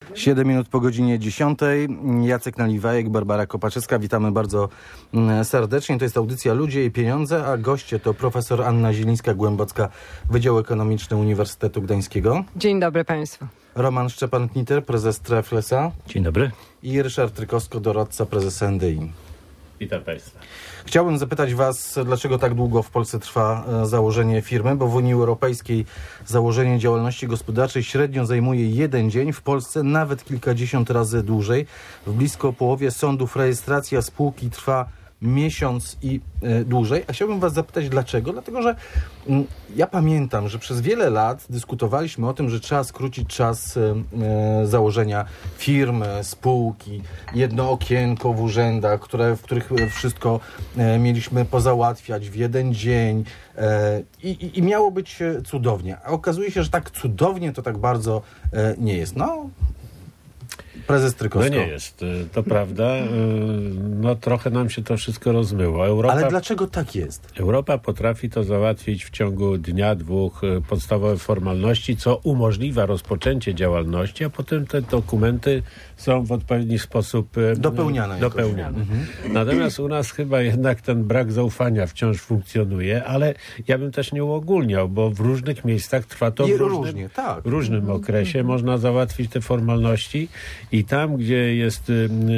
7 minut po godzinie 10. Jacek Naliwajek, Barbara Kopaczewska. Witamy bardzo serdecznie. To jest audycja Ludzie i Pieniądze, a goście to profesor Anna Zielińska-Głębocka, Wydział Ekonomiczny Uniwersytetu Gdańskiego. Dzień dobry Państwu. Roman Szczepan-Kniter, prezes Treflesa. Dzień dobry. I Ryszard Trykowsko, doradca prezesa NDI. Witam Państwa. Chciałbym zapytać Was, dlaczego tak długo w Polsce trwa założenie firmy, bo w Unii Europejskiej założenie działalności gospodarczej średnio zajmuje 1 dzień, w Polsce nawet kilkadziesiąt razy dłużej. W blisko połowie sądów rejestracja spółki trwa miesiąc i dłużej. A chciałbym Was zapytać dlaczego? Dlatego, że ja pamiętam, że przez wiele lat dyskutowaliśmy o tym, że trzeba skrócić czas założenia firmy, spółki, jedno okienko w urzędach, w których wszystko mieliśmy pozałatwiać w 1 dzień i miało być cudownie. A okazuje się, że tak cudownie to tak bardzo nie jest. Prezes Trykowsko. No nie jest, to prawda. No trochę nam się to wszystko rozmyło. Ale dlaczego tak jest? Europa potrafi to załatwić w ciągu dnia, 2 podstawowe formalności, co umożliwia rozpoczęcie działalności, a potem te dokumenty są w odpowiedni sposób dopełniane. Natomiast u nas chyba jednak ten brak zaufania wciąż funkcjonuje, ale ja bym też nie uogólniał, bo w różnych miejscach trwa to w różnym okresie. Można załatwić te formalności i tam, gdzie jest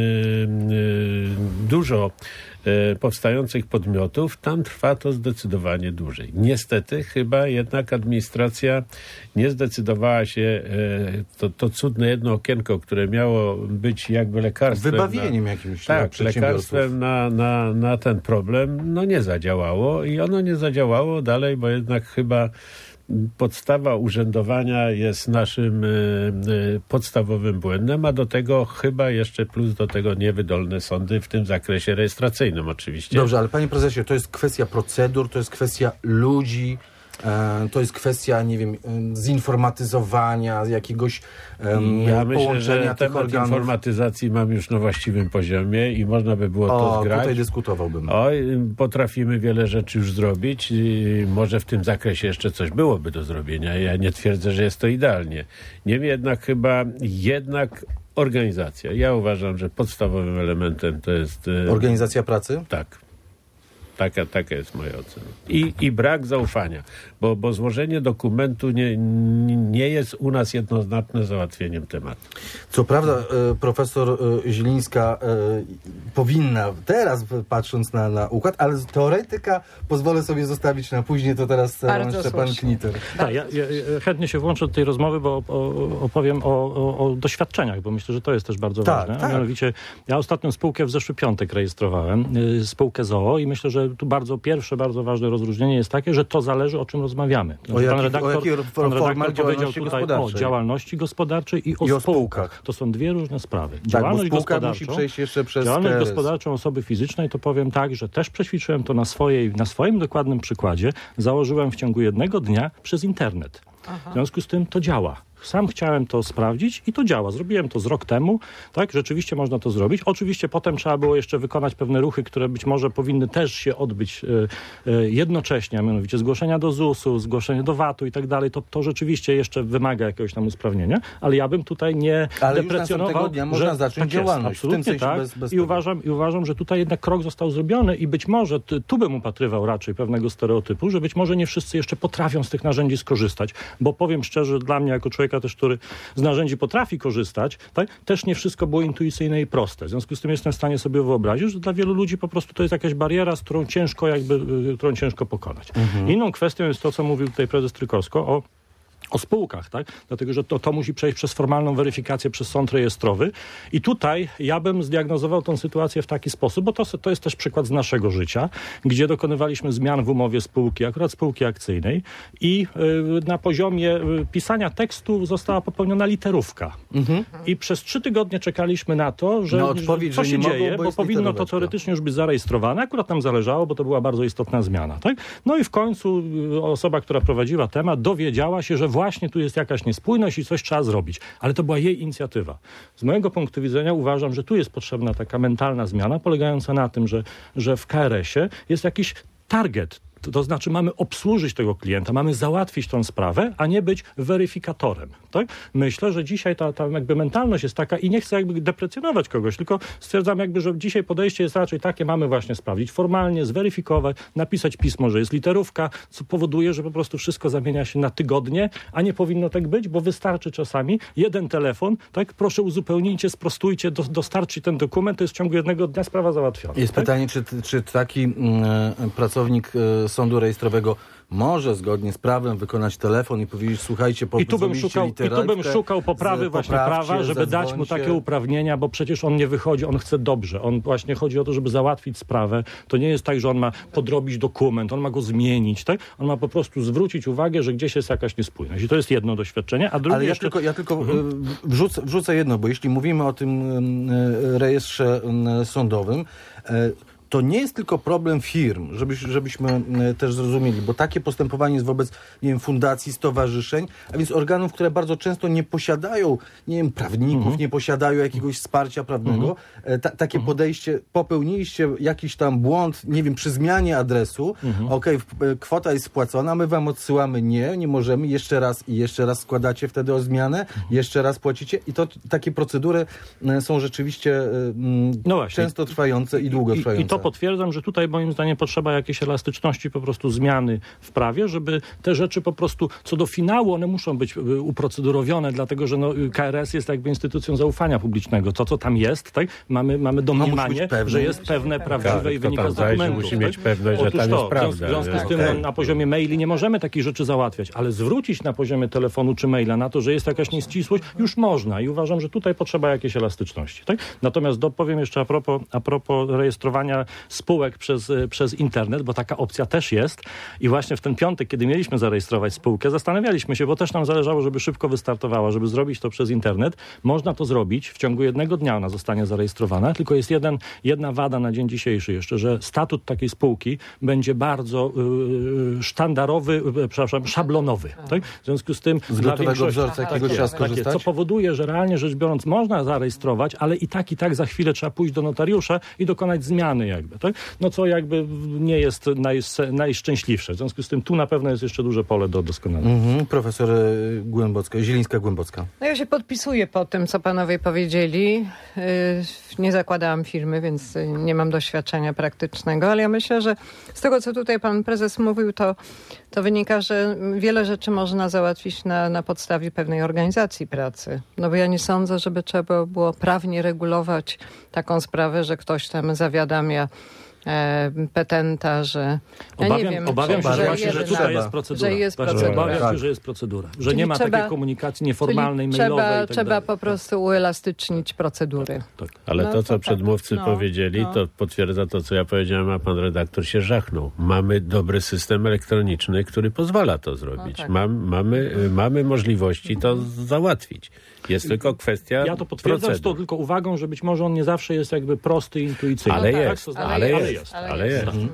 dużo powstających podmiotów, tam trwa to zdecydowanie dłużej. Niestety chyba jednak administracja nie zdecydowała się, to cudne jedno okienko, które miało być jakby lekarstwem. Wybawieniem jakimś. Tak, lekarstwem na ten problem, nie zadziałało i ono nie zadziałało dalej, bo jednak chyba podstawa urzędowania jest naszym podstawowym błędem, a do tego chyba jeszcze plus do tego niewydolne sądy w tym zakresie rejestracyjnym oczywiście. Dobrze, ale panie prezesie, to jest kwestia procedur, to jest kwestia ludzi, to jest kwestia, nie wiem, zinformatyzowania, jakiegoś ja myślę, połączenia że tych temat organów. informatyzacji mam już na właściwym poziomie i można by było to zgrać. Tutaj dyskutowałbym. Potrafimy wiele rzeczy już zrobić. Może w tym zakresie jeszcze coś byłoby do zrobienia. Ja nie twierdzę, że jest to idealnie. Niemniej jednak organizacja. Ja uważam, że podstawowym elementem to jest... Organizacja pracy? Tak. Taka jest moja ocena. I brak zaufania, bo złożenie dokumentu nie jest u nas jednoznaczne załatwieniem tematu. Co prawda profesor Zielińska powinna, teraz patrząc na układ, ale teoretyka pozwolę sobie zostawić na później, to teraz Szczepan-Kniter. Tak, ja chętnie się włączę do tej rozmowy, bo opowiem o doświadczeniach, bo myślę, że to jest też bardzo ważne. Tak. Mianowicie ja ostatnią spółkę w zeszły piątek rejestrowałem, spółkę z o.o. i myślę, że tu bardzo ważne rozróżnienie jest takie, że to zależy, o czym rozmawiamy. Pan redaktor powiedział tutaj o działalności gospodarczej i o spółkach. To są 2 różne sprawy. Działalność gospodarczą musi przejść jeszcze przez działalność gospodarczą osoby fizycznej, to powiem tak, że też przećwiczyłem to na swoim dokładnym przykładzie. Założyłem w ciągu 1 dnia przez internet. W związku z tym to działa. Sam chciałem to sprawdzić i to działa. Zrobiłem to z rok temu, tak? Rzeczywiście można to zrobić. Oczywiście potem trzeba było jeszcze wykonać pewne ruchy, które być może powinny też się odbyć jednocześnie, a mianowicie zgłoszenia do ZUS-u, zgłoszenie do VAT-u i tak dalej. To rzeczywiście jeszcze wymaga jakiegoś tam usprawnienia, ale ja bym tutaj nie deprecjonował, dnia można zacząć działalność. Absolutnie tak. Bez I uważam, że tutaj jednak krok został zrobiony i być może tu bym upatrywał raczej pewnego stereotypu, że być może nie wszyscy jeszcze potrafią z tych narzędzi skorzystać, bo powiem szczerze, dla mnie jako człowieka też, który z narzędzi potrafi korzystać, tak, też nie wszystko było intuicyjne i proste. W związku z tym jestem w stanie sobie wyobrazić, że dla wielu ludzi po prostu to jest jakaś bariera, z którą ciężko pokonać. Inną kwestią jest to, co mówił tutaj prezes Trykowsko o spółkach, tak? Dlatego, że to musi przejść przez formalną weryfikację przez sąd rejestrowy i tutaj ja bym zdiagnozował tę sytuację w taki sposób, bo to jest też przykład z naszego życia, gdzie dokonywaliśmy zmian w umowie spółki, akurat spółki akcyjnej i na poziomie pisania tekstu została popełniona literówka. I przez 3 tygodnie czekaliśmy na to, że co się dzieje, bo powinno to teoretycznie już być zarejestrowane. Akurat nam zależało, bo to była bardzo istotna zmiana, tak? No i w końcu osoba, która prowadziła temat, dowiedziała się, że właśnie tu jest jakaś niespójność i coś trzeba zrobić. Ale to była jej inicjatywa. Z mojego punktu widzenia uważam, że tu jest potrzebna taka mentalna zmiana polegająca na tym, że w KRS-ie jest jakiś target To znaczy mamy obsłużyć tego klienta, mamy załatwić tą sprawę, a nie być weryfikatorem. Tak? Myślę, że dzisiaj ta jakby mentalność jest taka i nie chcę jakby deprecjonować kogoś, tylko stwierdzam jakby, że dzisiaj podejście jest raczej takie, mamy właśnie sprawdzić formalnie, zweryfikować, napisać pismo, że jest literówka, co powoduje, że po prostu wszystko zamienia się na tygodnie, a nie powinno tak być, bo wystarczy czasami jeden telefon, tak? Proszę uzupełnijcie, sprostujcie, dostarczcie ten dokument, to jest w ciągu jednego dnia sprawa załatwiona. Jest pytanie, czy taki pracownik sądu rejestrowego może zgodnie z prawem wykonać telefon i powiedzieć, słuchajcie, I tu bym szukał poprawy właśnie prawa, żeby dać mu takie uprawnienia, bo przecież on nie wychodzi, on chce dobrze. On właśnie chodzi o to, żeby załatwić sprawę. To nie jest tak, że on ma podrobić dokument, on ma go zmienić, tak? On ma po prostu zwrócić uwagę, że gdzieś jest jakaś niespójność. I to jest jedno doświadczenie, a drugie Ale ja tylko wrzucę jedno, bo jeśli mówimy o tym rejestrze sądowym, to nie jest tylko problem firm, żebyśmy też zrozumieli, bo takie postępowanie jest wobec, nie wiem, fundacji, stowarzyszeń, a więc organów, które bardzo często nie posiadają, nie wiem, prawników, nie posiadają jakiegoś wsparcia prawnego. Takie podejście, popełniliście jakiś tam błąd, nie wiem, przy zmianie adresu, kwota jest spłacona, my wam odsyłamy, nie możemy, jeszcze raz składacie wtedy o zmianę, jeszcze raz płacicie i to takie procedury są rzeczywiście często trwające i długotrwające. I to potwierdzam, że tutaj moim zdaniem potrzeba jakiejś elastyczności, po prostu zmiany w prawie, żeby te rzeczy po prostu co do finału, one muszą być uprocedurowione, dlatego że KRS jest jakby instytucją zaufania publicznego. To, co tam jest, tak? Mamy domniemanie, że jest pewne, prawdziwe i wynika z dokumentów. Musi mieć pewność, że tam jest prawda. W związku z tym na poziomie maili nie możemy takich rzeczy załatwiać, ale zwrócić na poziomie telefonu czy maila na to, że jest jakaś nieścisłość, już można i uważam, że tutaj potrzeba jakiejś elastyczności. Tak? Natomiast dopowiem jeszcze a propos rejestrowania spółek przez internet, bo taka opcja też jest i właśnie w ten piątek, kiedy mieliśmy zarejestrować spółkę, zastanawialiśmy się, bo też nam zależało, żeby szybko wystartowała, żeby zrobić to przez internet. Można to zrobić, w ciągu jednego dnia ona zostanie zarejestrowana, tylko jest jedna wada na dzień dzisiejszy jeszcze, że statut takiej spółki będzie bardzo szablonowy. Tak? W związku z tym z gotowego wzorca jakiegoś trzeba skorzystać. Co powoduje, że realnie rzecz biorąc można zarejestrować, ale i tak za chwilę trzeba pójść do notariusza i dokonać zmiany jakby. Tak? No co jakby nie jest najszczęśliwsze. W związku z tym tu na pewno jest jeszcze duże pole do doskonalenia. Profesor Zielińska-Głębocka. No ja się podpisuję po tym, co panowie powiedzieli. Nie zakładałam firmy, więc nie mam doświadczenia praktycznego, ale ja myślę, że z tego, co tutaj pan prezes mówił, to wynika, że wiele rzeczy można załatwić na podstawie pewnej organizacji pracy. No bo ja nie sądzę, żeby trzeba było prawnie regulować taką sprawę, że ktoś tam zawiadamia petenta, że... Obawiam się, że tutaj jest procedura. Że jest procedura. Że czyli nie ma takiej komunikacji nieformalnej, mailowej. Trzeba po prostu uelastycznić procedury. Tak. Ale to, co przedmówcy powiedzieli, to potwierdza to, co ja powiedziałem, a pan redaktor się żachnął. Mamy dobry system elektroniczny, który pozwala to zrobić. No tak. Mamy możliwości to załatwić. Jest tylko kwestia Ja to potwierdzam z tą tylko uwagą, że być może on nie zawsze jest jakby prosty i intuicyjny. Ale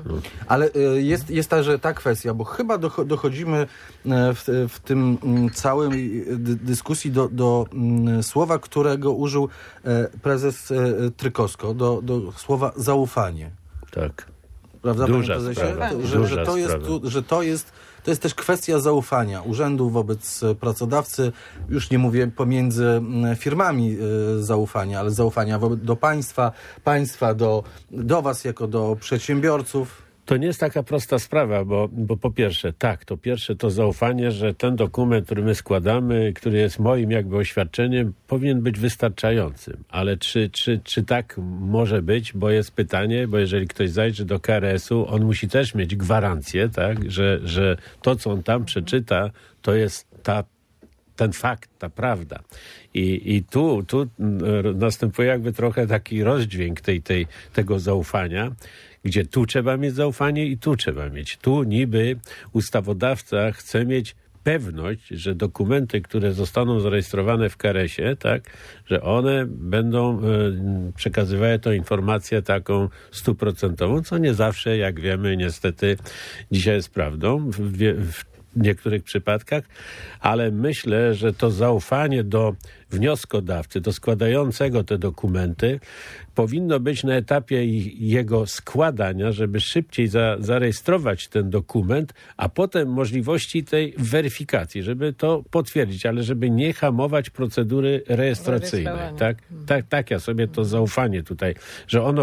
jest także ta kwestia, bo chyba dochodzimy w tym całej dyskusji do słowa, którego użył prezes Trykowsko, do słowa zaufanie. Tak. Prawda, Duża sprawa. Że to jest też kwestia zaufania urzędu wobec pracodawcy, już nie mówię pomiędzy firmami zaufania, ale zaufania do państwa do was jako do przedsiębiorców. To nie jest taka prosta sprawa, bo po pierwsze, to zaufanie, że ten dokument, który my składamy, który jest moim jakby oświadczeniem, powinien być wystarczającym. Ale czy tak może być? Bo jest pytanie, bo jeżeli ktoś zajrzy do KRS-u, on musi też mieć gwarancję, tak, że to, co on tam przeczyta, to jest ten fakt, ta prawda. I tu następuje jakby trochę taki rozdźwięk tego zaufania, gdzie tu trzeba mieć zaufanie i tu trzeba mieć. Tu niby ustawodawca chce mieć pewność, że dokumenty, które zostaną zarejestrowane w KRS-ie, tak, że one będą przekazywały tą informację taką 100%, co nie zawsze, jak wiemy, niestety dzisiaj jest prawdą. w niektórych przypadkach, ale myślę, że to zaufanie do wnioskodawcy, do składającego te dokumenty powinno być na etapie jego składania, żeby szybciej zarejestrować ten dokument, a potem możliwości tej weryfikacji, żeby to potwierdzić, ale żeby nie hamować procedury rejestracyjnej. Tak ja sobie to zaufanie tutaj, że ono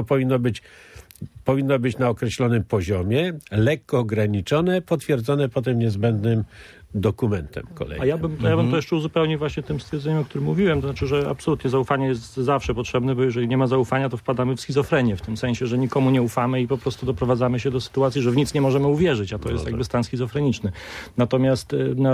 powinno być na określonym poziomie, lekko ograniczone, potwierdzone potem niezbędnym dokumentem kolejnym. A ja bym to jeszcze uzupełnił właśnie tym stwierdzeniem, o którym mówiłem, to znaczy, że absolutnie zaufanie jest zawsze potrzebne, bo jeżeli nie ma zaufania, to wpadamy w schizofrenię, w tym sensie, że nikomu nie ufamy i po prostu doprowadzamy się do sytuacji, że w nic nie możemy uwierzyć, a to jest jakby stan schizofreniczny. Natomiast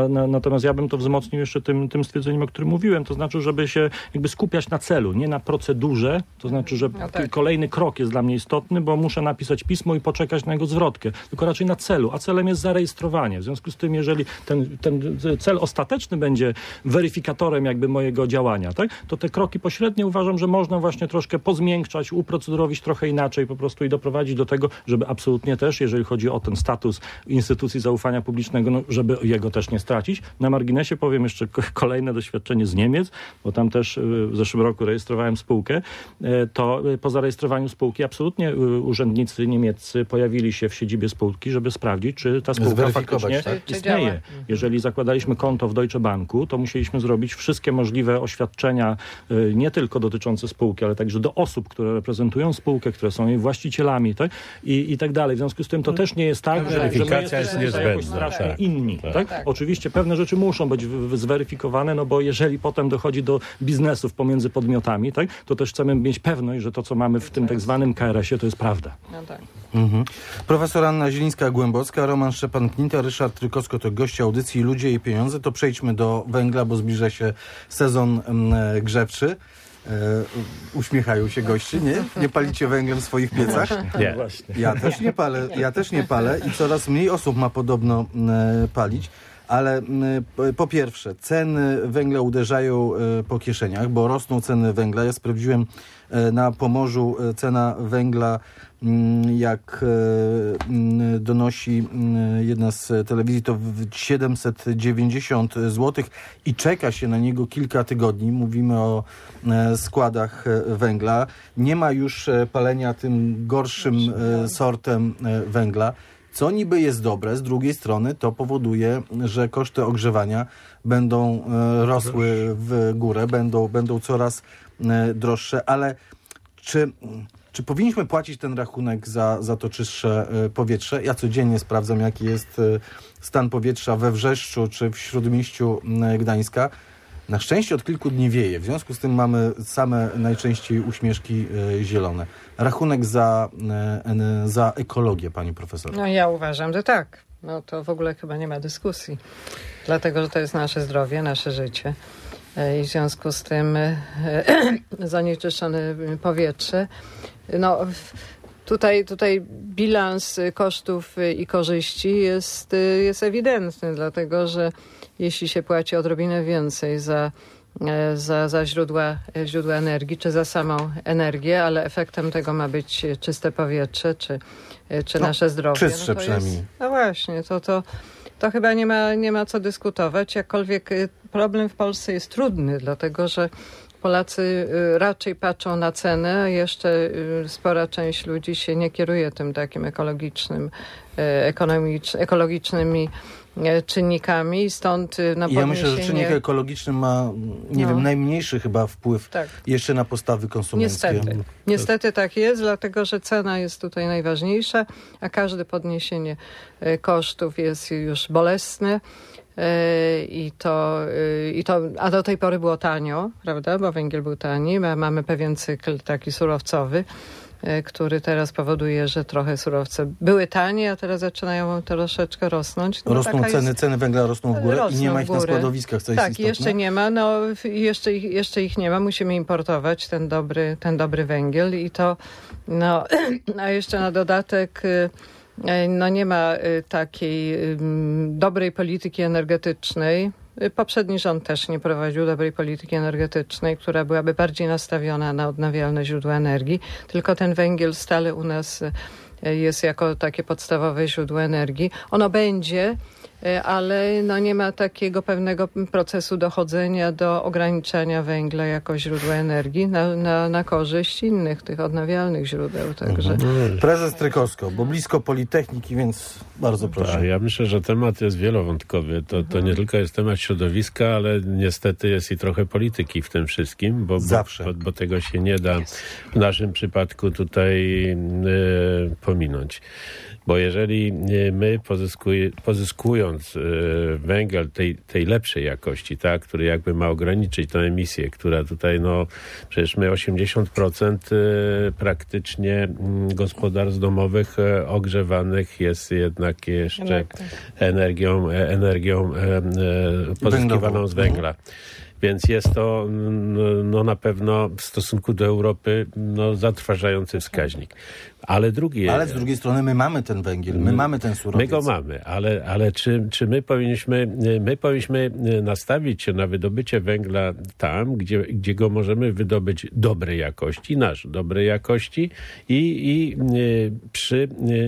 ja bym to wzmocnił jeszcze tym stwierdzeniem, o którym mówiłem, to znaczy, żeby się jakby skupiać na celu, nie na procedurze, to znaczy, że kolejny krok jest dla mnie istotny, bo muszę napisać pismo i poczekać na jego zwrotkę, tylko raczej na celu, a celem jest zarejestrowanie. W związku z tym, jeżeli ten cel ostateczny będzie weryfikatorem jakby mojego działania, tak? To te kroki pośrednie uważam, że można właśnie troszkę pozmiękczać, uprocedurować trochę inaczej po prostu i doprowadzić do tego, żeby absolutnie też, jeżeli chodzi o ten status instytucji zaufania publicznego, no, żeby jego też nie stracić. Na marginesie powiem jeszcze kolejne doświadczenie z Niemiec, bo tam też w zeszłym roku rejestrowałem spółkę, to po zarejestrowaniu spółki absolutnie urzędnicy niemieccy pojawili się w siedzibie spółki, żeby sprawdzić, czy ta spółka faktycznie istnieje. Jeżeli zakładaliśmy konto w Deutsche Banku, to musieliśmy zrobić wszystkie możliwe oświadczenia, nie tylko dotyczące spółki, ale także do osób, które reprezentują spółkę, które są jej właścicielami, tak? I tak dalej. W związku z tym to też nie jest tak, że my jesteśmy jakoś strasznie inni. Tak? Oczywiście pewne rzeczy muszą być zweryfikowane, no bo jeżeli potem dochodzi do biznesów pomiędzy podmiotami, tak, to też chcemy mieć pewność, że to, co mamy w tym tak zwanym KRS-ie, to jest prawda. No tak. Profesor Anna Zielińska-Głębocka, Roman Szczepan-Kmita, Ryszard Trykowsko to goście audycji Ludzie i Pieniądze. To przejdźmy do węgla, bo zbliża się sezon grzewczy. Uśmiechają się goście, nie? Nie palicie węglem w swoich piecach? Nie. Ja też nie palę i coraz mniej osób ma podobno palić. Ale po pierwsze, ceny węgla uderzają po kieszeniach, bo rosną ceny węgla. Ja sprawdziłem na Pomorzu cena węgla, jak donosi jedna z telewizji, to 790 zł i czeka się na niego kilka tygodni. Mówimy o składach węgla. Nie ma już palenia tym gorszym sortem węgla. Co niby jest dobre, z drugiej strony to powoduje, że koszty ogrzewania będą rosły w górę, będą coraz droższe, ale czy powinniśmy płacić ten rachunek za to czystsze powietrze? Ja codziennie sprawdzam, jaki jest stan powietrza we Wrzeszczu czy w Śródmieściu Gdańska. Na szczęście od kilku dni wieje, w związku z tym mamy same najczęściej uśmieszki zielone. Rachunek za ekologię, pani profesor. No ja uważam, że tak. No to w ogóle chyba nie ma dyskusji. Dlatego, że to jest nasze zdrowie, nasze życie. I w związku z tym zanieczyszczone powietrze. No tutaj bilans kosztów i korzyści jest ewidentny, dlatego że jeśli się płaci odrobinę więcej za źródła energii, czy za samą energię, ale efektem tego ma być czyste powietrze, czy nasze zdrowie. Czystsze przynajmniej. No właśnie, to chyba nie ma co dyskutować, jakkolwiek problem w Polsce jest trudny, dlatego że Polacy raczej patrzą na cenę, a jeszcze spora część ludzi się nie kieruje tym takim ekologicznymi czynnikami, stąd na podniesienie... Ja myślę, że czynnik ekologiczny ma, najmniejszy chyba wpływ jeszcze na postawy konsumenckie. Niestety tak jest, dlatego że cena jest tutaj najważniejsza, a każde podniesienie kosztów jest już bolesne. A do tej pory było tanio, prawda, bo węgiel był tani. Mamy pewien cykl taki surowcowy, który teraz powoduje, że trochę surowce były tanie, a teraz zaczynają troszeczkę rosnąć. No, rosną ceny węgla rosną w górę i nie ma ich na składowiskach, co jest istotne. Jeszcze nie ma, jeszcze ich nie ma, musimy importować ten dobry węgiel i to, a jeszcze na dodatek nie ma takiej dobrej polityki energetycznej. Poprzedni rząd też nie prowadził dobrej polityki energetycznej, która byłaby bardziej nastawiona na odnawialne źródła energii, tylko ten węgiel stale u nas jest jako takie podstawowe źródło energii. Ono będzie ale no nie ma takiego pewnego procesu dochodzenia do ograniczania węgla jako źródła energii na korzyść innych tych odnawialnych źródeł. Także. Prezes Trykowsko, bo blisko Politechniki, więc bardzo proszę. Ja myślę, że temat jest wielowątkowy. To nie tylko jest temat środowiska, ale niestety jest i trochę polityki w tym wszystkim, bo tego się nie da w naszym przypadku tutaj pominąć. Bo jeżeli my pozyskując węgiel tej lepszej jakości, tak, który jakby ma ograniczyć tę emisję, która tutaj, przecież my 80% praktycznie gospodarstw domowych ogrzewanych jest jednak jeszcze energią pozyskiwaną z węgla. Więc jest to na pewno w stosunku do Europy zatrważający wskaźnik. Ale z drugiej strony my mamy ten węgiel, my mamy ten surowiec. My go mamy, ale czy my powinniśmy nastawić się na wydobycie węgla tam, gdzie go możemy wydobyć dobrej jakości i przy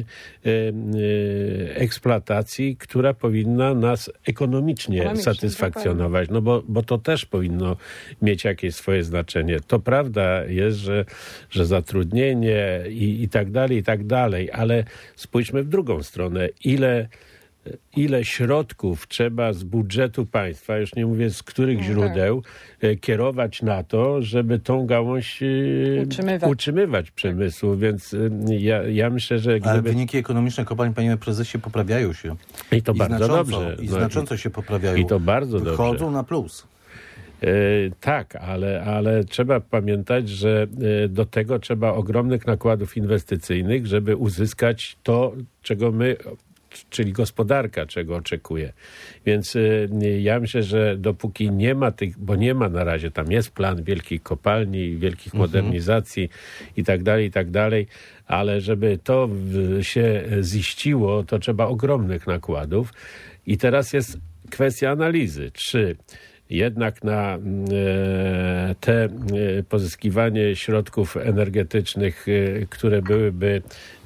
eksploatacji, która powinna nas ekonomicznie satysfakcjonować, bo to też powinno mieć jakieś swoje znaczenie. To prawda jest, że zatrudnienie i tak dalej, ale spójrzmy w drugą stronę. Ile środków trzeba z budżetu państwa, już nie mówię z których źródeł, kierować na to, żeby tą gałąź utrzymywać przemysłu. Więc ja myślę, że... Ale wyniki ekonomiczne kopalń, panie prezesie, poprawiają się. I to bardzo dobrze. I znacząco się poprawiają. I to bardzo dobrze. Wychodzą na plus. Tak, ale trzeba pamiętać, że do tego trzeba ogromnych nakładów inwestycyjnych, żeby uzyskać to, czego czyli gospodarka, czego oczekuje. Więc ja myślę, że dopóki nie ma bo nie ma na razie, tam jest plan wielkich kopalni, wielkich modernizacji i tak dalej, ale żeby to się ziściło, to trzeba ogromnych nakładów. I teraz jest kwestia analizy, czy jednak na te pozyskiwanie środków energetycznych, które byłyby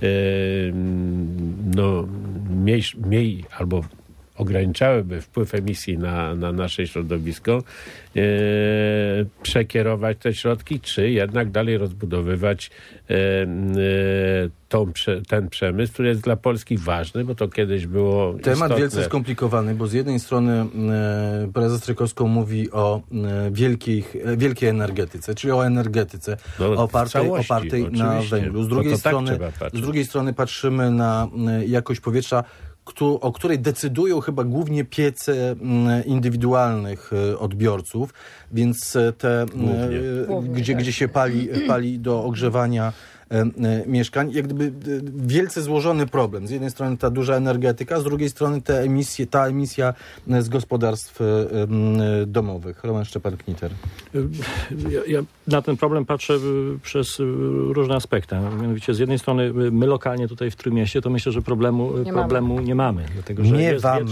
mniej albo ograniczałyby wpływ emisji na nasze środowisko, przekierować te środki, czy jednak dalej rozbudowywać ten przemysł, który jest dla Polski ważny, bo to kiedyś było Temat istotne. wielce skomplikowany, bo z jednej strony prezes Trykowsko mówi o wielkiej energetyce, czyli o energetyce opartej na węglu. Z drugiej strony patrzymy na jakość powietrza, o której decydują chyba głównie piece indywidualnych odbiorców, więc gdzie się pali do ogrzewania mieszkań, jak gdyby wielce złożony problem. Z jednej strony ta duża energetyka, z drugiej strony ta emisja z gospodarstw domowych. Roman Szczepan-Kniter. Ja na ten problem patrzę przez różne aspekty. Mianowicie z jednej strony my lokalnie tutaj w Trójmieście to myślę, że problemu nie mamy. Dlatego, że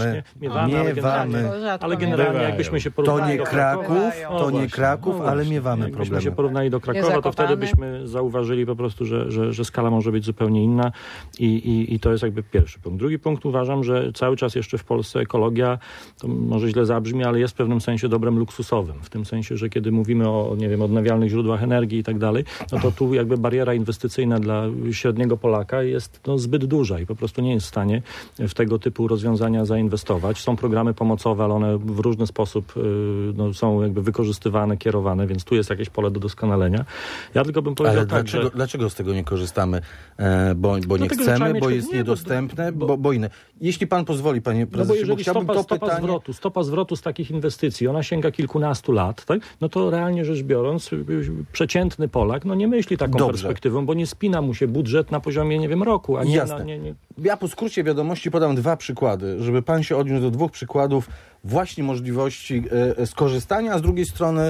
ale generalnie jakbyśmy się porównali to nie Kraków, ale miewamy problemy. Jakbyśmy się porównali do Krakowa, to wtedy byśmy zauważyli po prostu, że skala może być zupełnie inna i to jest jakby pierwszy punkt. Drugi punkt, uważam, że cały czas jeszcze w Polsce ekologia, to może źle zabrzmi, ale jest w pewnym sensie dobrem luksusowym. W tym sensie, że kiedy mówimy o, odnawialnych źródłach energii i tak dalej, no to tu jakby bariera inwestycyjna dla średniego Polaka jest zbyt duża i po prostu nie jest w stanie w tego typu rozwiązania zainwestować. Są programy pomocowe, ale one w różny sposób są jakby wykorzystywane, kierowane, więc tu jest jakieś pole do doskonalenia. Ja tylko bym powiedział dlaczego z tego nie korzystamy? Bo nie chcemy, bo jest niedostępne, bo inne. Jeśli pan pozwoli, panie prezesie, bo jeżeli stopa zwrotu z takich inwestycji, ona sięga kilkunastu lat, tak? No to realnie rzecz biorąc, przeciętny Polak nie myśli taką perspektywą, bo nie spina mu się budżet na poziomie, roku. Ja po skrócie wiadomości podam 2 przykłady, żeby pan się odniósł do 2 przykładów właśnie możliwości skorzystania, a z drugiej strony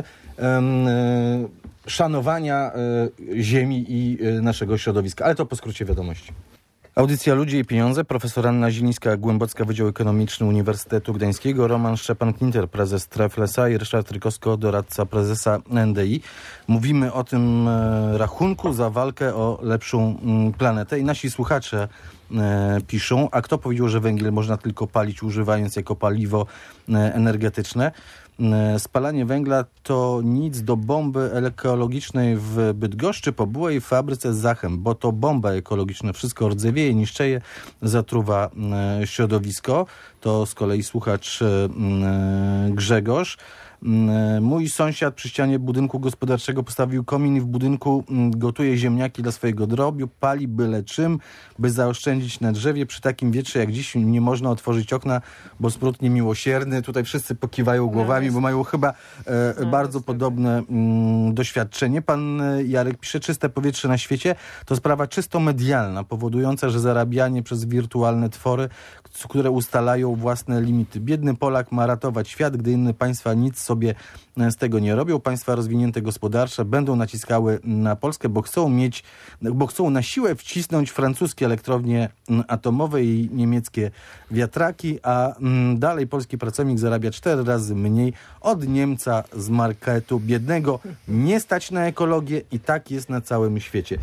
szanowania ziemi i naszego środowiska. Ale to po skrócie wiadomości. Audycja Ludzie i Pieniądze. Profesor Anna Zielińska-Głębocka, Wydział Ekonomiczny Uniwersytetu Gdańskiego, Roman Szczepan-Kninter, prezes Trefl S.A. i Ryszard Rykowski, doradca prezesa NDI. Mówimy o tym rachunku za walkę o lepszą planetę i nasi słuchacze piszą, a kto powiedział, że węgiel można tylko palić używając jako paliwo energetyczne? Spalanie węgla to nic do bomby ekologicznej w Bydgoszczy po byłej fabryce Zachem, bo to bomba ekologiczna. Wszystko rdzewieje, niszczeje, zatruwa środowisko. To z kolei słuchacz Grzegorz. Mój sąsiad przy ścianie budynku gospodarczego postawił komin i w budynku gotuje ziemniaki dla swojego drobiu, pali byle czym, by zaoszczędzić na drzewie. Przy takim wietrze jak dziś nie można otworzyć okna, bo smród niemiłosierny. Tutaj wszyscy pokiwają głowami, bo mają chyba bardzo podobne doświadczenie. Pan Jarek pisze, czyste powietrze na świecie to sprawa czysto medialna, powodująca, że zarabianie przez wirtualne twory, które ustalają własne limity. Biedny Polak ma ratować świat, gdy inne państwa nic sobie z tego nie robią. Państwa rozwinięte gospodarcze będą naciskały na Polskę, bo chcą na siłę wcisnąć francuskie elektrownie atomowe i niemieckie wiatraki, a dalej polski pracownik zarabia 4 razy mniej od Niemca z marketu biednego. Nie stać na ekologię i tak jest na całym świecie.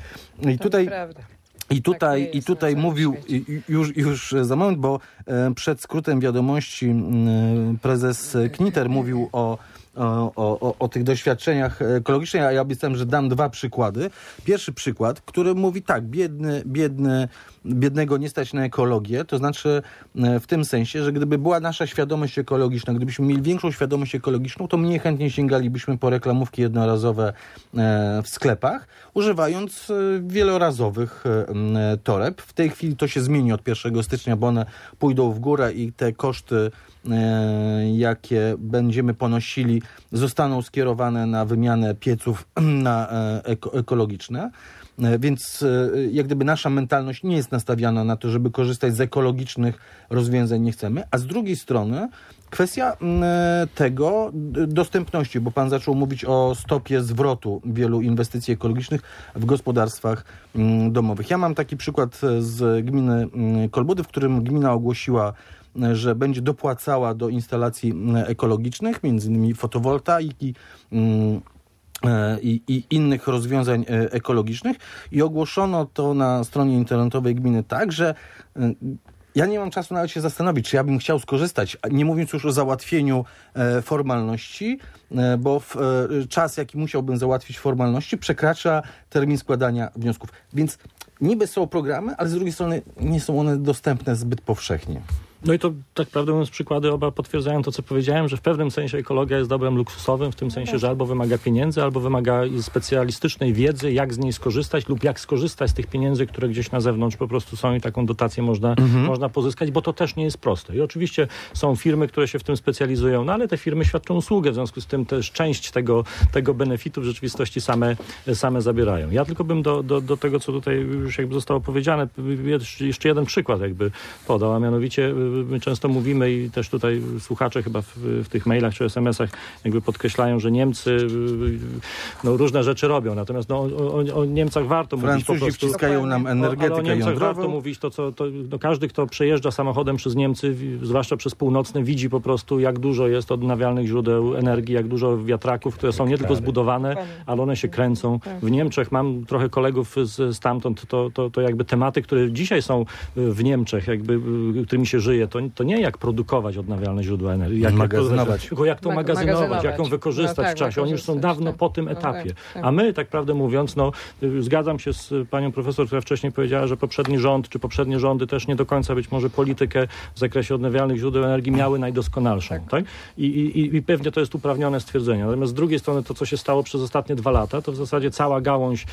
I tutaj mówił już za moment, bo przed skrótem wiadomości prezes Kninter mówił o tych doświadczeniach ekologicznych, a ja obiecałem, że dam 2 przykłady. Pierwszy przykład, który mówi tak, biednego nie stać na ekologię, to znaczy w tym sensie, że gdyby była nasza świadomość ekologiczna, gdybyśmy mieli większą świadomość ekologiczną, to mniej chętnie sięgalibyśmy po reklamówki jednorazowe w sklepach, używając wielorazowych toreb. W tej chwili to się zmieni od 1 stycznia, bo one pójdą w górę i te koszty, jakie będziemy ponosili, zostaną skierowane na wymianę pieców na ekologiczne. Więc jak gdyby nasza mentalność nie jest nastawiona na to, żeby korzystać z ekologicznych rozwiązań, nie chcemy. A z drugiej strony kwestia tego dostępności, bo pan zaczął mówić o stopie zwrotu wielu inwestycji ekologicznych w gospodarstwach domowych. Ja mam taki przykład z gminy Kolbudy, w którym gmina ogłosiła, że będzie dopłacała do instalacji ekologicznych, między innymi fotowoltaiki i innych rozwiązań ekologicznych i ogłoszono to na stronie internetowej gminy tak, że ja nie mam czasu nawet się zastanowić, czy ja bym chciał skorzystać, nie mówiąc już o załatwieniu formalności, bo czas, jaki musiałbym załatwić formalności, przekracza termin składania wniosków. Więc niby są programy, ale z drugiej strony nie są one dostępne zbyt powszechnie. No i to tak prawdę mówiąc przykłady oba potwierdzają to, co powiedziałem, że w pewnym sensie ekologia jest dobrem luksusowym, w tym sensie, że albo wymaga pieniędzy, albo wymaga specjalistycznej wiedzy, jak z niej skorzystać lub jak skorzystać z tych pieniędzy, które gdzieś na zewnątrz po prostu są i taką dotację można pozyskać, bo to też nie jest proste. I oczywiście są firmy, które się w tym specjalizują, no ale te firmy świadczą usługę, w związku z tym też część tego benefitu w rzeczywistości same zabierają. Ja tylko bym do tego, co tutaj już jakby zostało powiedziane, jeszcze jeden przykład jakby podał, a mianowicie my często mówimy i też tutaj słuchacze chyba w tych mailach czy SMS-ach jakby podkreślają, że Niemcy różne rzeczy robią. Natomiast o Niemcach warto mówić po prostu. Wciskają nam energetykę o Niemcach jądrową. warto mówić każdy, kto przejeżdża samochodem przez Niemcy, zwłaszcza przez północne, widzi po prostu, jak dużo jest odnawialnych źródeł energii, jak dużo wiatraków, które są nie tylko zbudowane, ale one się kręcą. W Niemczech mam trochę kolegów stamtąd, to jakby tematy, które dzisiaj są w Niemczech, jakby którymi się żyje, to nie jak produkować odnawialne źródła energii, tylko jak to magazynować, jak ją wykorzystać w czasie. Oni już są dawno po tym etapie. A my, tak prawdę mówiąc, zgadzam się z panią profesor, która wcześniej powiedziała, że poprzedni rząd, czy poprzednie rządy też nie do końca być może politykę w zakresie odnawialnych źródeł energii miały najdoskonalszą. Tak? I pewnie to jest uprawnione stwierdzenie. Natomiast z drugiej strony to, co się stało przez ostatnie 2 lata, to w zasadzie cała gałąź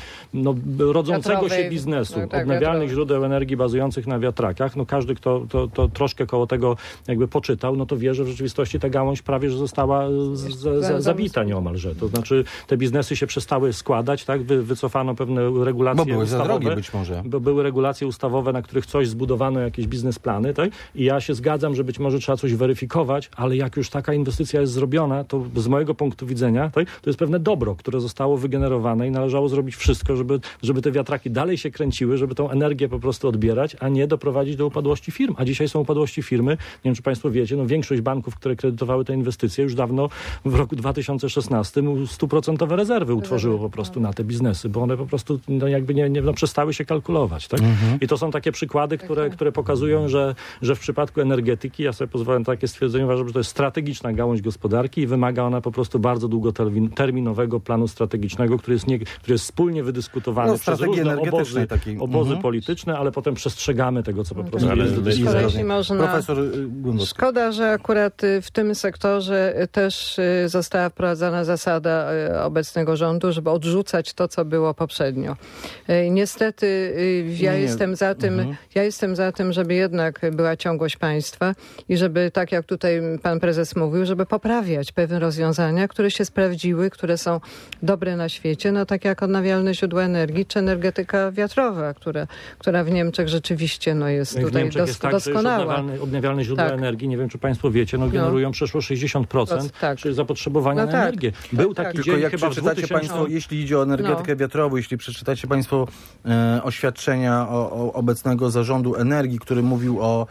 rodzącego się biznesu odnawialnych źródeł energii bazujących na wiatrakach. Każdy, kto troszkę troszeczkę koło tego jakby poczytał, no to wie, że w rzeczywistości ta gałąź prawie, że została zabita nieomalże. To znaczy te biznesy się przestały składać, tak? Wycofano pewne regulacje były ustawowe. za drogie być może. Bo były regulacje ustawowe, na których coś zbudowano, jakieś biznesplany, tak? I ja się zgadzam, że być może trzeba coś weryfikować, ale jak już taka inwestycja jest zrobiona, to z mojego punktu widzenia, tak? To jest pewne dobro, które zostało wygenerowane i należało zrobić wszystko, żeby te wiatraki dalej się kręciły, żeby tą energię po prostu odbierać, a nie doprowadzić do upadłości firm. A dzisiaj są upadłości firmy. Nie wiem, czy państwo wiecie, no większość banków, które kredytowały te inwestycje, już dawno w roku 2016 100% rezerwy utworzyło po prostu na te biznesy, bo one po prostu przestały się kalkulować. Tak? I to są takie przykłady, które pokazują, że w przypadku energetyki, ja sobie pozwolę na takie stwierdzenie, uważam, że to jest strategiczna gałąź gospodarki i wymaga ona po prostu bardzo długoterminowego planu strategicznego, który jest wspólnie wydyskutowany przez różne obozy polityczne, ale potem przestrzegamy tego, co po prostu jest do dyskusji. Profesor Szkoda, że akurat w tym sektorze też została wprowadzona zasada obecnego rządu, żeby odrzucać to, co było poprzednio. Niestety ja jestem za tym, żeby jednak była ciągłość państwa i żeby, tak jak tutaj pan prezes mówił, żeby poprawiać pewne rozwiązania, które się sprawdziły, które są dobre na świecie, no tak jak odnawialne źródła energii, czy energetyka wiatrowa, która w Niemczech rzeczywiście jest tutaj doskonała. Odnawialne źródła energii, nie wiem, czy państwo wiecie, generują przeszło 60% czyli zapotrzebowania na energię. Był taki Tylko dzień jak chyba przeczytacie państwo, jeśli idzie o energetykę wiatrową, jeśli przeczytacie państwo oświadczenia obecnego zarządu energii, który mówił o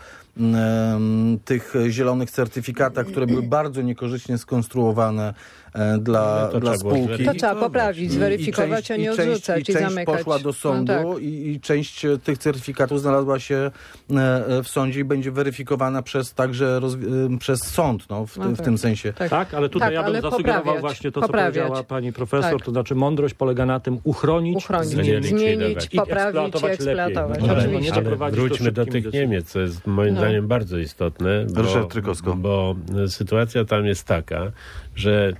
tych zielonych certyfikatach, które były bardzo niekorzystnie skonstruowane dla spółki. To trzeba poprawić, zweryfikować, a nie odrzucać i zamykać. Część poszła do sądu i część tych certyfikatów znalazła się w sądzie i będzie weryfikowana przez sąd w tym sensie. Tak, ale tutaj ja bym zasugerował właśnie to, co powiedziała pani profesor, to znaczy mądrość polega na tym uchronić, zmienić, poprawić i eksploatować. Ale wróćmy do tych Niemiec, co jest moim zdaniem bardzo istotne, bo sytuacja tam jest taka, że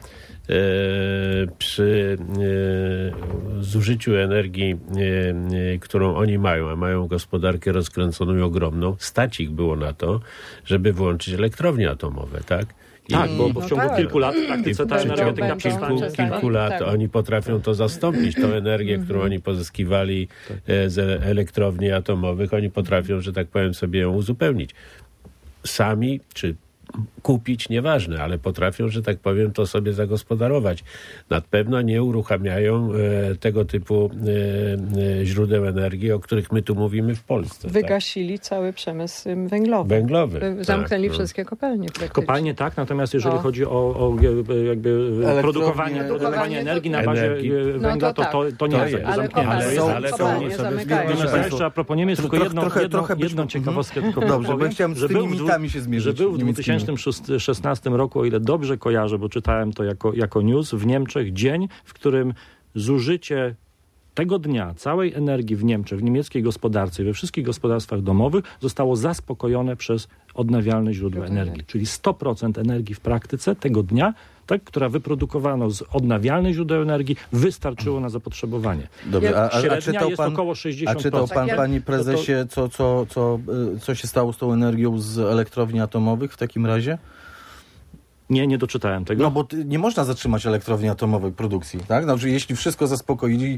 przy zużyciu energii, którą oni mają, a mają gospodarkę rozkręconą i ogromną, stać ich było na to, żeby włączyć elektrownie atomowe, tak? Bo w ciągu kilku lat w praktyce ta energetyka kilku lat oni potrafią to zastąpić. Tą energię, którą oni pozyskiwali z elektrowni atomowych, oni potrafią, że tak powiem, sobie ją uzupełnić. Sami, czy kupić, nieważne, ale potrafią, że tak powiem, to sobie zagospodarować. Na pewno nie uruchamiają tego typu źródeł energii, o których my tu mówimy w Polsce. Wygasili cały przemysł węglowy. Zamknęli wszystkie kopalnie praktycznie. Kopalnie tak, natomiast jeżeli chodzi o jakby produkowanie energii na bazie węgla, to nie jest. Ale kopalnie zamykają. Jeszcze a propos Niemiec, tylko jedną ciekawostkę tylko dobrze, bo chciałem z tymi mitami się zmierzyć. Że był w 2016 roku, o ile dobrze kojarzę, bo czytałem to jako news, w Niemczech dzień, w którym zużycie tego dnia całej energii w Niemczech, w niemieckiej gospodarce i we wszystkich gospodarstwach domowych zostało zaspokojone przez odnawialne źródła energii. Czyli 100% energii w praktyce tego dnia, która wyprodukowano z odnawialnych źródeł energii, wystarczyło na zapotrzebowanie. Dobrze, średnia jest około 60%. A czytał pan, panie prezesie, co się stało z tą energią z elektrowni atomowych w takim razie? Nie doczytałem tego. No bo nie można zatrzymać elektrowni atomowej produkcji, tak? Znaczy, jeśli wszystko zaspokoili...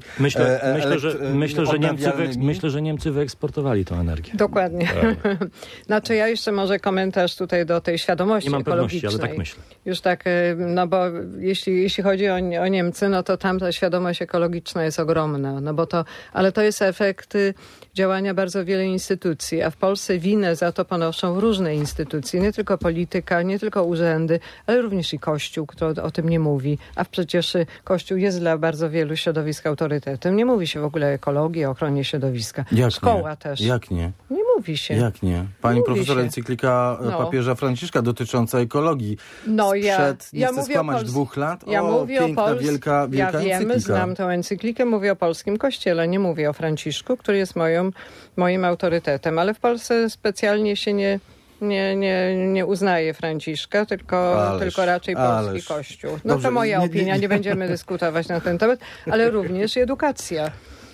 Myślę, że Niemcy wyeksportowali tę energię. Dokładnie. Znaczy ja jeszcze może komentarz tutaj do tej świadomości ekologicznej. Nie mam pewności, ale tak myślę. Już tak, bo jeśli chodzi o Niemcy, no to tam ta świadomość ekologiczna jest ogromna, ale to jest efekt działania bardzo wielu instytucji, a w Polsce winę za to ponoszą różne instytucje, nie tylko polityka, nie tylko urzędy, ale również i Kościół, który o tym nie mówi. A przecież Kościół jest dla bardzo wielu środowisk autorytetem. Nie mówi się w ogóle o ekologii, o ochronie środowiska. Szkoła też. Jak nie? Nie mówi się. Jak nie? Pani profesor, encyklika papieża Franciszka dotycząca ekologii. Nie chcę skłamać 2 lat. Ja mówię piękna, o wielka encyklika. Znam tę encyklikę, mówię o polskim kościele, nie mówię o Franciszku, który jest moim autorytetem, ale w Polsce specjalnie się nie uznaje Franciszka, tylko raczej polski Kościół. No dobrze, to moja opinia, nie będziemy dyskutować na ten temat, ale również edukacja.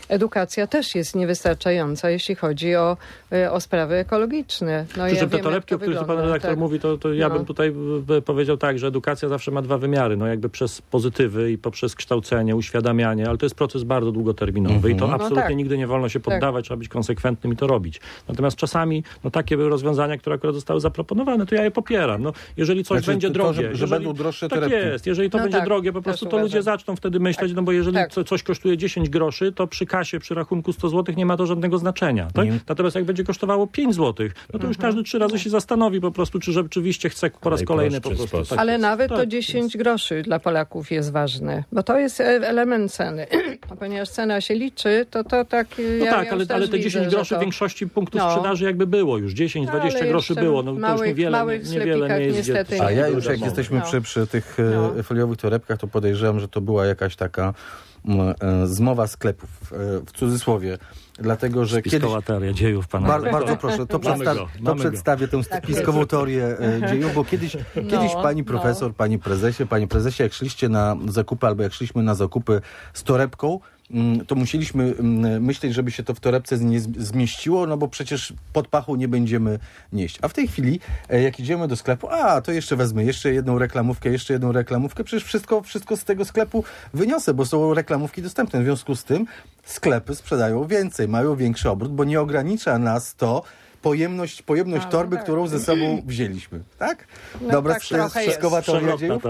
edukacja też jest niewystarczająca, jeśli chodzi o sprawy ekologiczne. Przy czym te torebki, o których pan redaktor mówi, to ja bym tutaj powiedział tak, że edukacja zawsze ma dwa wymiary. No jakby przez pozytywy i poprzez kształcenie, uświadamianie, ale to jest proces bardzo długoterminowy i to absolutnie nigdy nie wolno się poddawać, trzeba być konsekwentnym i to robić. Natomiast czasami takie rozwiązania, które akurat zostały zaproponowane, to ja je popieram. No, jeżeli coś będzie drogie, że będą droższe torebki. Tak jest. Jeżeli to będzie drogie, po prostu to ludzie zaczną wtedy myśleć, no bo jeżeli coś kosztuje 10 groszy, to przy kasie, przy rachunku 100 zł nie ma to żadnego znaczenia. Tak? Natomiast jak będzie kosztowało 5 zł, no to już każdy 3 razy się zastanowi po prostu, czy rzeczywiście chce po raz kolejny po prostu. Tak ale nawet to 10 groszy dla Polaków jest ważne, bo to jest element ceny. A ponieważ cena się liczy, to tak... ale te 10 groszy w większości punktów sprzedaży jakby było już. 10-20 groszy było. No to już niewiele nie jest. Niestety a ja już jak jesteśmy przy tych foliowych torebkach, to podejrzewam, że to była jakaś taka zmowa sklepów, w cudzysłowie. Dlatego, że teoria dziejów pana. Bardzo proszę, przedstawię tę spiskową teorię dziejów, bo kiedyś pani profesor, panie prezesie, jak szliście na zakupy albo jak szliśmy na zakupy z torebką, to musieliśmy myśleć, żeby się to w torebce nie zmieściło, no bo przecież pod pachą nie będziemy nieść. A w tej chwili, jak idziemy do sklepu, to jeszcze wezmę jeszcze jedną reklamówkę, przecież wszystko z tego sklepu wyniosę, bo są reklamówki dostępne. W związku z tym sklepy sprzedają więcej, mają większy obrót, bo nie ogranicza nas to pojemność torby, którą ze sobą wzięliśmy. Tak? Dobra, spiskowa teoria dziejów.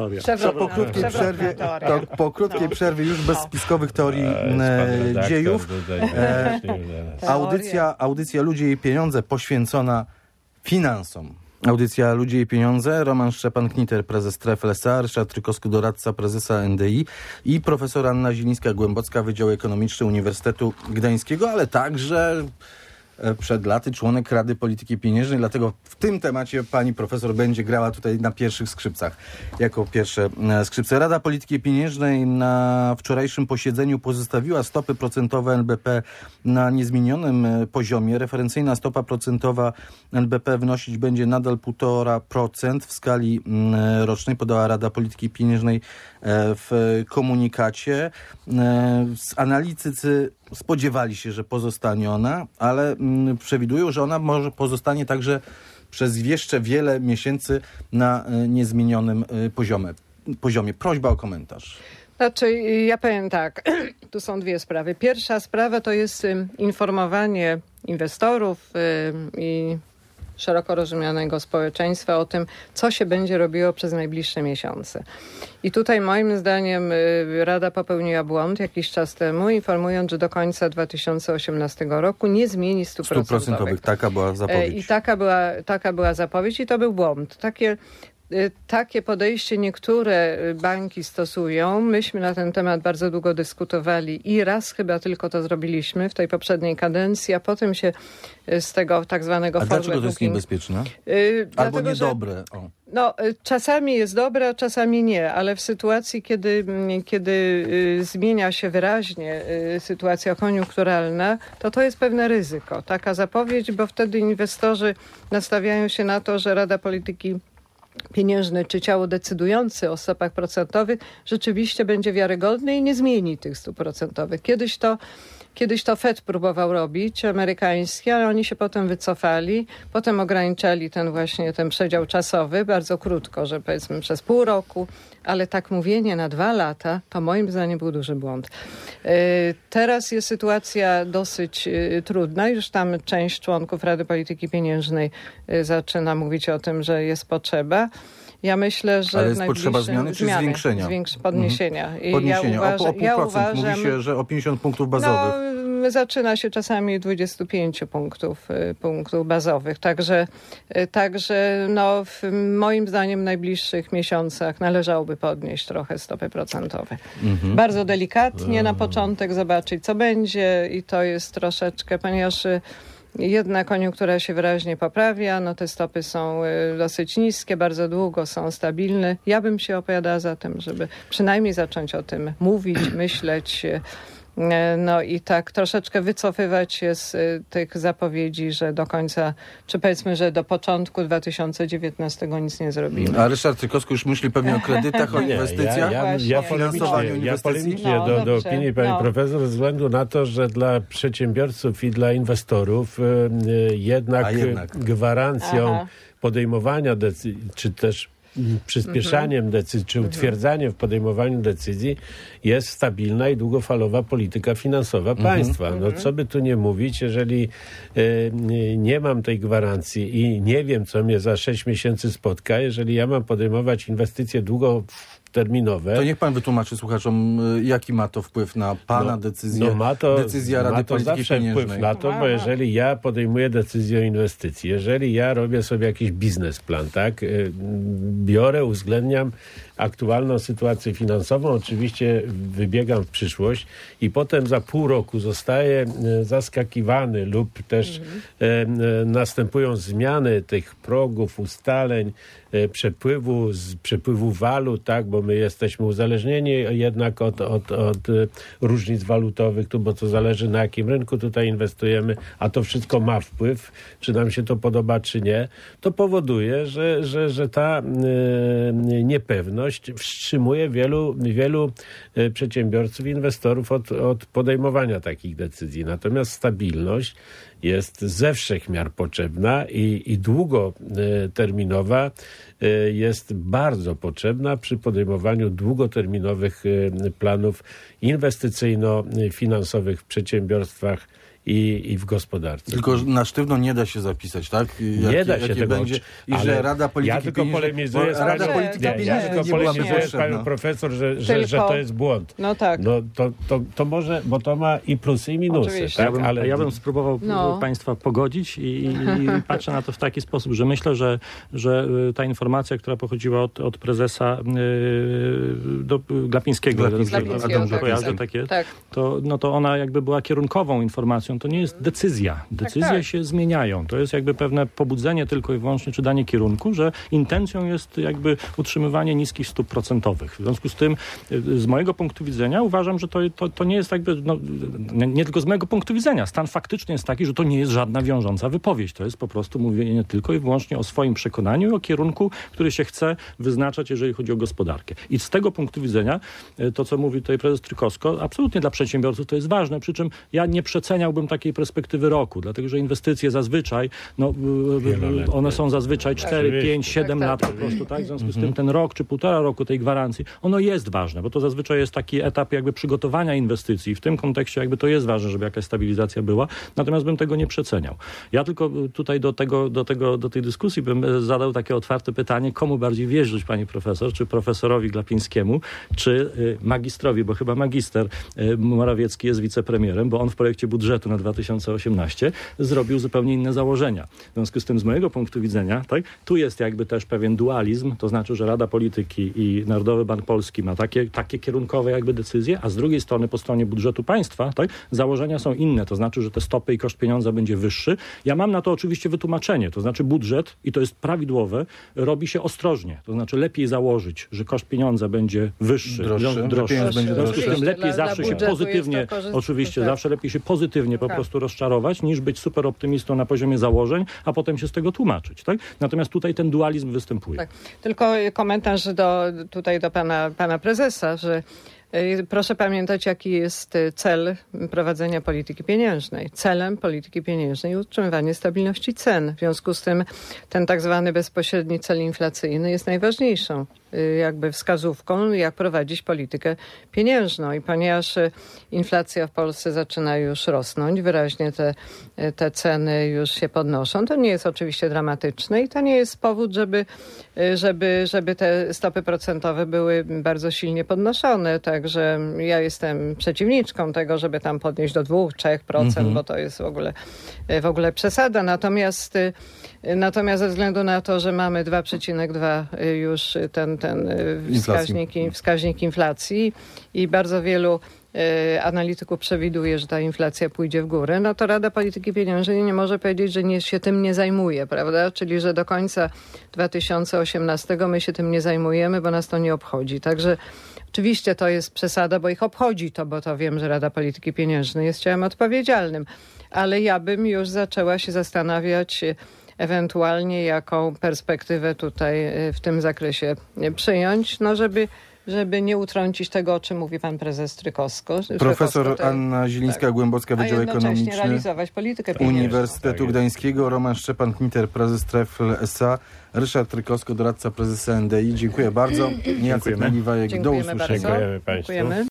Po krótkiej przerwie już bez spiskowych teorii dziejów. Audycja Ludzie i Pieniądze poświęcona finansom. Audycja Ludzie i Pieniądze. Roman Szczepan-Kniter, prezes Trefl S.A., Ryszard Trykowski, doradca prezesa NDI i profesor Anna Zielińska-Głębocka, Wydział Ekonomiczny Uniwersytetu Gdańskiego, ale także przed laty członek Rady Polityki Pieniężnej, dlatego w tym temacie pani profesor będzie grała tutaj na pierwszych skrzypcach. Jako pierwsze skrzypce. Rada Polityki Pieniężnej na wczorajszym posiedzeniu pozostawiła stopy procentowe NBP na niezmienionym poziomie. Referencyjna stopa procentowa NBP wynosić będzie nadal 1,5% w skali rocznej, podała Rada Polityki Pieniężnej w komunikacie. Analitycy spodziewali się, że pozostanie ona, ale przewidują, że ona może pozostanie także przez jeszcze wiele miesięcy na niezmienionym poziomie. Prośba o komentarz. Znaczy, ja powiem tak, tu są dwie sprawy. Pierwsza sprawa to jest informowanie inwestorów i szeroko rozumianego społeczeństwa o tym, co się będzie robiło przez najbliższe miesiące. I tutaj moim zdaniem Rada popełniła błąd jakiś czas temu, informując, że do końca 2018 roku nie zmieni stóp procentowych. Taka była zapowiedź. I taka była zapowiedź i to był błąd. Takie podejście niektóre banki stosują. Myśmy na ten temat bardzo długo dyskutowali i raz chyba tylko to zrobiliśmy w tej poprzedniej kadencji, a potem się z tego tak zwanego... A dlaczego to jest niebezpieczne? Albo niedobre? Czasami jest dobre, a czasami nie, ale w sytuacji, kiedy zmienia się wyraźnie sytuacja koniunkturalna, to jest pewne ryzyko. Taka zapowiedź, bo wtedy inwestorzy nastawiają się na to, że Rada Polityki Pieniężnej czy ciało decydujące o stopach procentowych rzeczywiście będzie wiarygodne i nie zmieni tych stóp procentowych. Kiedyś to Fed próbował robić, amerykański, ale oni się potem wycofali, potem ograniczali ten przedział czasowy, bardzo krótko, że powiedzmy przez pół roku, ale tak mówienie na 2 lata, to moim zdaniem był duży błąd. Teraz jest sytuacja dosyć trudna, już tam część członków Rady Polityki Pieniężnej zaczyna mówić o tym, że jest potrzeba. Ja myślę, że ale jest potrzeba zmiany czy zwiększenia? Podniesienia. Podniesienia. O 0,5% mówi się, że o 50 punktów bazowych. Zaczyna się czasami od 25 punktów bazowych. Także moim zdaniem w najbliższych miesiącach należałoby podnieść trochę stopy procentowe. Bardzo delikatnie na początek zobaczyć, co będzie i to jest troszeczkę, ponieważ jedna koniunktura się wyraźnie poprawia, te stopy są dosyć niskie, bardzo długo są stabilne. Ja bym się opowiadała za tym, żeby przynajmniej zacząć o tym mówić, myśleć No i tak troszeczkę wycofywać się z tych zapowiedzi, że do końca, czy powiedzmy, że do początku 2019 nic nie zrobimy. A Ryszard Trykowski już myśli pewnie o kredytach, o inwestycjach? Ja polemicznie do opinii pani profesor, ze względu na to, że dla przedsiębiorców i dla inwestorów jednak gwarancją podejmowania decyzji, czy też przyspieszaniem decyzji, czy utwierdzaniem w podejmowaniu decyzji jest stabilna i długofalowa polityka finansowa państwa. No co by tu nie mówić, jeżeli nie mam tej gwarancji i nie wiem, co mnie za 6 miesięcy spotka, jeżeli ja mam podejmować inwestycje długoterminowe. To niech pan wytłumaczy słuchaczom, jaki ma to wpływ na pana decyzję, decyzja Rady Polityki Pieniężnej. Wpływ na to, bo jeżeli ja podejmuję decyzję o inwestycji, jeżeli ja robię sobie jakiś biznesplan, tak, biorę, uwzględniam aktualną sytuację finansową, oczywiście wybiegam w przyszłość i potem za pół roku zostaję zaskakiwany lub też następują zmiany tych progów, ustaleń, przepływu walut, tak, bo my jesteśmy uzależnieni jednak od różnic walutowych, bo to zależy, na jakim rynku tutaj inwestujemy, a to wszystko ma wpływ, czy nam się to podoba, czy nie, to powoduje, że ta niepewność wstrzymuje wielu przedsiębiorców, inwestorów od podejmowania takich decyzji. Natomiast stabilność jest ze wszech miar potrzebna i długoterminowa jest bardzo potrzebna przy podejmowaniu długoterminowych planów inwestycyjno-finansowych w przedsiębiorstwach i w gospodarce. Tylko na sztywno nie da się zapisać, tak? Nie da się tego. Będzie, i że Rada Polityki Pieniężnej... Ja tylko polemizuję z panią profesor, że to jest błąd. No tak. No, to może, bo to ma i plusy, i minusy. Tak? Ja bym spróbował państwa pogodzić i patrzę na to w taki sposób, że myślę, że ta informacja, która pochodziła od prezesa Glapińskiego, kojarzę takie, to ona jakby była kierunkową informacją. To nie jest decyzja. Decyzje się zmieniają. To jest jakby pewne pobudzenie tylko i wyłącznie, czy danie kierunku, że intencją jest jakby utrzymywanie niskich stóp procentowych. W związku z tym, z mojego punktu widzenia uważam, że to nie jest jakby, nie tylko z mojego punktu widzenia. Stan faktyczny jest taki, że to nie jest żadna wiążąca wypowiedź. To jest po prostu mówienie tylko i wyłącznie o swoim przekonaniu i o kierunku, który się chce wyznaczać, jeżeli chodzi o gospodarkę. I z tego punktu widzenia to, co mówi tutaj prezes Trykowsko, absolutnie dla przedsiębiorców to jest ważne, przy czym ja nie przeceniałbym takiej perspektywy roku, dlatego że inwestycje zazwyczaj, one są zazwyczaj 4, 5, 7 lat po prostu, tak? W związku z tym ten rok czy półtora roku tej gwarancji, ono jest ważne, bo to zazwyczaj jest taki etap jakby przygotowania inwestycji. W tym kontekście jakby to jest ważne, żeby jakaś stabilizacja była, natomiast bym tego nie przeceniał. Ja tylko tutaj do tej dyskusji bym zadał takie otwarte pytanie, komu bardziej wierzyć, pani profesor, czy profesorowi Glapińskiemu, czy magistrowi, bo chyba magister Morawiecki jest wicepremierem, bo on w projekcie budżetu na 2018 zrobił zupełnie inne założenia. W związku z tym, z mojego punktu widzenia, tak, tu jest jakby też pewien dualizm, to znaczy, że Rada Polityki i Narodowy Bank Polski ma takie kierunkowe jakby decyzje, a z drugiej strony po stronie budżetu państwa, tak, założenia są inne, to znaczy, że te stopy i koszt pieniądza będzie wyższy. Ja mam na to oczywiście wytłumaczenie, to znaczy budżet, i to jest prawidłowe, robi się ostrożnie, to znaczy lepiej założyć, że koszt pieniądza będzie wyższy, droższy. Lepiej zawsze się pozytywnie, oczywiście, zawsze lepiej się pozytywnie po prostu rozczarować, niż być super optymistą na poziomie założeń, a potem się z tego tłumaczyć. Tak? Natomiast tutaj ten dualizm występuje. Tak. Tylko komentarz do pana prezesa, że proszę pamiętać, jaki jest cel prowadzenia polityki pieniężnej. Celem polityki pieniężnej jest utrzymywanie stabilności cen. W związku z tym ten tak zwany bezpośredni cel inflacyjny jest najważniejszą jakby wskazówką, jak prowadzić politykę pieniężną. I ponieważ inflacja w Polsce zaczyna już rosnąć, wyraźnie te ceny już się podnoszą, to nie jest oczywiście dramatyczne i to nie jest powód, żeby te stopy procentowe były bardzo silnie podnoszone. Także ja jestem przeciwniczką tego, żeby tam podnieść do 2-3%, bo to jest w ogóle przesada. Natomiast ze względu na to, że mamy 2,2 już ten wskaźnik inflacji i bardzo wielu analityków przewiduje, że ta inflacja pójdzie w górę, no to Rada Polityki Pieniężnej nie może powiedzieć, że się tym nie zajmuje, prawda? Czyli, że do końca 2018 my się tym nie zajmujemy, bo nas to nie obchodzi. Także Oczywiście to jest przesada, bo ich obchodzi to, bo to wiem, że Rada Polityki Pieniężnej jest ciałem odpowiedzialnym. Ale ja bym już zaczęła się zastanawiać ewentualnie, jaką perspektywę tutaj w tym zakresie przyjąć, no żeby nie utrącić tego, o czym mówi pan prezes Strykowsko. Profesor Anna Zielińska-Głębocka, Wydział Ekonomiczny realizować politykę pieniężną. Uniwersytetu Gdańskiego, Roman Szczepan-Kmiter, prezes Trefl S.A., Ryszard Trykowsko, doradca prezesa NDI. Dziękuję bardzo. Jacek Naliwajek, do usłyszenia. Dziękujemy państwu.